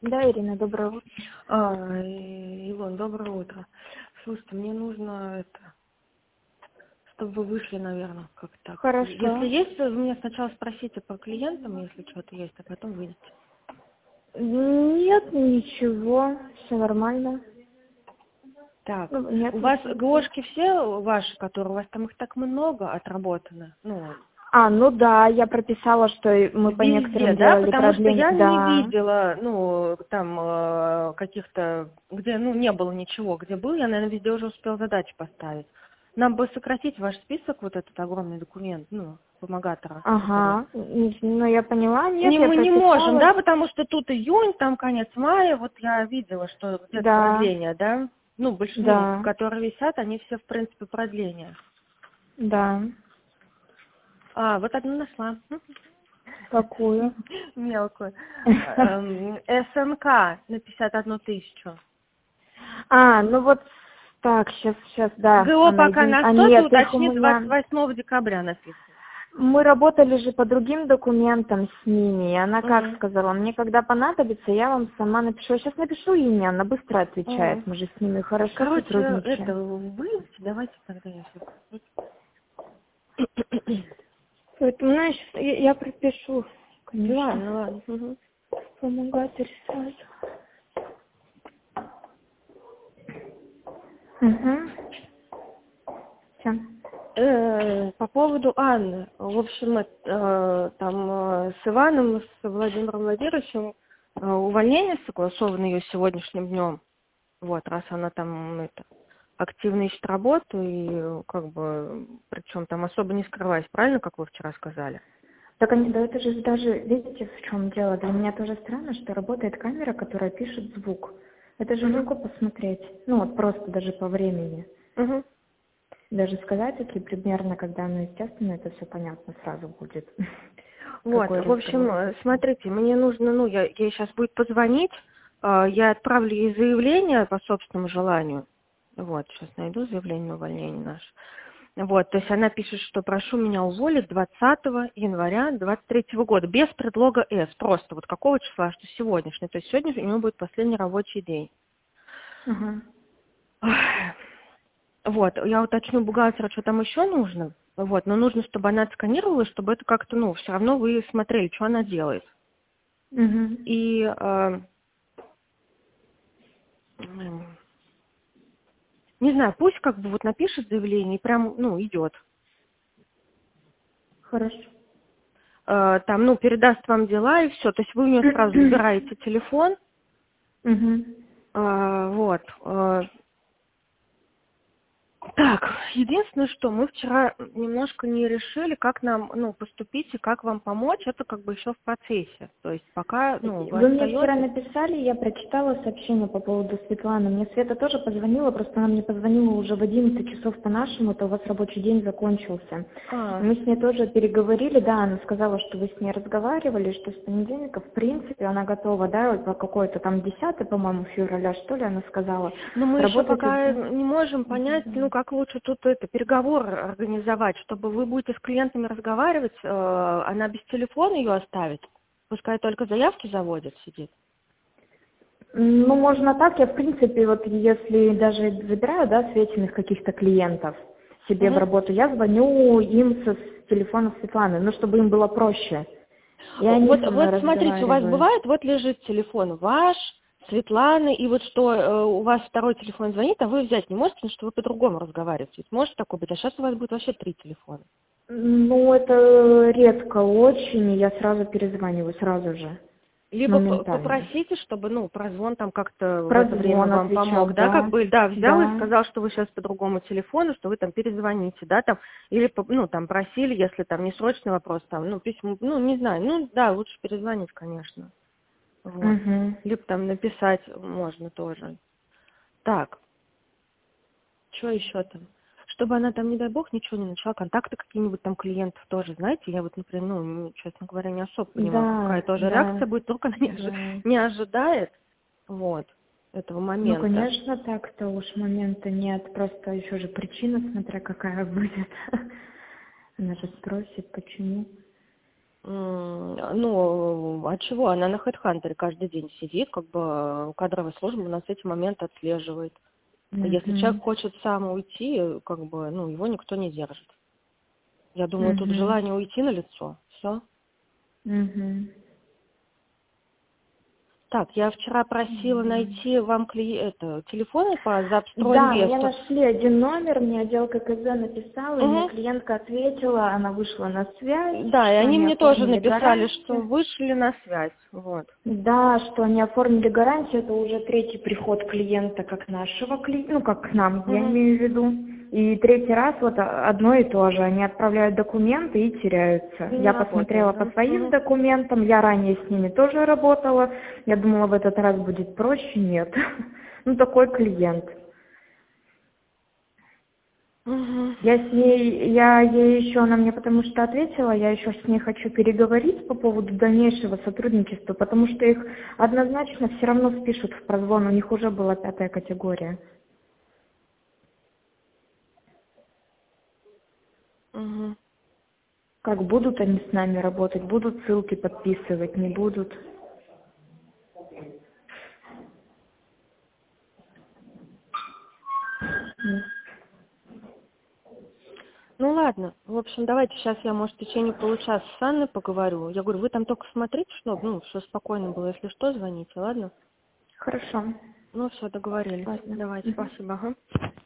Да, Ирина, доброе утро. Илон, доброе утро. Слушайте, мне нужно чтобы вы вышли, наверное, как так. Если Хорошо. есть, вы меня сначала спросите по клиентам, если что-то есть, а потом выйдете. Нет, ничего, все нормально. Так, Ну, нет, у вас ничего. ГОшки все ваши, которые у вас там их так много отработаны? Ну да, я прописала, что мы по Везде, некоторым да? делали Потому что продление. я не Да, видела, там каких-то, где, не было ничего, где был, я, наверное, везде уже успела задачи поставить. Нам бы сократить ваш список, вот этот огромный документ, помогатора, который... ага. Ну, я поняла, нет, я Мы не можем, прописала. да, потому что тут июнь, там конец мая, вот я видела, что где-то Да, продление, да? да, Которые висят, они все, в принципе, продления. да. Вот одну нашла. Какую? Мелкую. СНК на 51 тысячу. Ну вот так, сейчас, да, ГО она пока единственная. на 100, ты Нет, их у уточни, меня... 28 декабря написано. Мы работали же по другим документам с ними, и она как Мгм. сказала, мне когда понадобится, я вам сама напишу. Я сейчас напишу имя, она быстро отвечает, Мгм. мы же с ними хорошо Короче, сотрудничаем. выйдите, давайте тогда я сейчас. Поэтому, знаешь, я пропишу, конечно, Ладно. Мгм. помогатель сразу. Угу. Все. По поводу Анны. В общем, с Иваном, с Владимиром Владимировичем увольнение согласовано ее сегодняшним днем. Вот, раз она там активно ищет работу и причем там особо не скрываясь, правильно, как вы вчера сказали? Так да, это же даже, видите, в чем дело? Для меня тоже странно, что работает камера, которая пишет звук. Это же Угу. легко посмотреть. Ну вот просто даже по времени. Угу. Даже сказать, если примерно, когда оно естественно, это все понятно сразу будет. Вот, Какой в общем, разговор зачем. смотрите, мне нужно, ей сейчас будет позвонить, я отправлю ей заявление по собственному желанию. Вот, сейчас найду заявление на увольнение наше. Вот, то есть она пишет, что прошу меня уволить 20 января 2023 года, без предлога «с», просто вот какого числа, что сегодняшний, то есть сегодня у нее будет последний рабочий день. Ага. Вот, я уточню бухгалтера, что там еще нужно, вот, но нужно, чтобы она отсканировала, чтобы это как-то, все равно вы смотрели, что она делает. Угу. И не знаю, пусть напишет заявление и прям, идет. Хорошо. Передаст вам дела и все. То есть вы у нее сразу забираете телефон. Угу. Вот. Так, единственное, что мы вчера немножко не решили, как нам, поступить и как вам помочь, это еще в процессе. То есть пока, вы Вы мне вчера остаетесь. написали, я прочитала сообщение по поводу Светланы. Мне Света тоже позвонила, просто она мне позвонила уже в 11 часов по-нашему, это у вас рабочий день закончился. Мы с ней тоже переговорили, да, она сказала, что вы с ней разговаривали, что с понедельника, в принципе, она готова, да, вот по какой-то там 10, по-моему, февраля, что ли, она сказала. Но мы еще Работать пока уже... не можем понять, как лучше тут переговор организовать, чтобы вы будете с клиентами разговаривать, она без телефона ее оставит, пускай только заявки заводит, сидит. Ну, можно так. Я, в принципе, вот если даже забираю, да, Светиных каких-то клиентов себе в Мгм. работу, я звоню им с телефона Светланы, ну, чтобы им было проще. И они со мной Вот смотрите, у вас разговаривают. бывает, вот лежит телефон ваш, Светланы, и вот что у вас второй телефон звонит, а вы взять не можете, потому что вы по-другому разговариваете. Ведь может такое быть, а сейчас у вас будет вообще 3 телефона. Ну, это редко очень, и я сразу перезваниваю, сразу же, Либо моментально. попросите, чтобы, прозвон там как-то в это время Прозвон вам отвечал, помог, да, да, взял и да. сказал, что вы сейчас по другому телефону, что вы там перезвоните, да, там, или, там, просили, если там не срочный вопрос, там, письмо, не знаю, да, лучше перезвонить, конечно, вот. Угу. Либо там написать можно тоже. Так, что еще там? Чтобы она там, не дай бог, ничего не начала, контакты какие-нибудь там клиентов тоже, знаете, я вот, например, честно говоря, не особо понимаю, Да, какая тоже да, реакция будет, только она да. не ожидает, вот, этого Ну, момента. конечно, так-то уж момента нет, просто еще же причина, смотря какая будет. Она же спросит, почему. Ну, а чего? Она на HeadHunter каждый день сидит, как бы кадровая служба у нас эти моменты отслеживает. Если человек хочет сам уйти, как бы, ну, его никто не держит. Я думаю, тут желание уйти налицо. Все. Так, я вчера просила найти вам телефоны по Да, мне Запстройинвесту. нашли один номер, мне отдел ККЗ написала, и мне клиентка ответила, она вышла на связь. Да, и они мне тоже оформили написали, гарантию. что вышли на связь. Вот. Да, что они оформили гарантию, это уже третий приход клиента, как нашего клиента, ну, как к нам, я имею в виду. И третий раз вот одно и то же, они отправляют документы и теряются. Я посмотрела по своим документам, я ранее с ними тоже работала, я думала, в этот раз будет проще, нет. Ну, такой клиент. Я ей еще, она мне потому что ответила, я еще с ней хочу переговорить по поводу дальнейшего сотрудничества, потому что их однозначно все равно спишут в прозвон, у них уже была 5-я категория. Как будут они с нами работать, будут ссылки подписывать, не будут. Ну ладно, в общем, давайте сейчас я, может, в течение получаса с Анной поговорю. Я говорю, вы там только смотрите, чтобы, все спокойно было. Если что, звоните, ладно? Хорошо. Ну все, договорились. Ладно. Давайте, спасибо. Ага.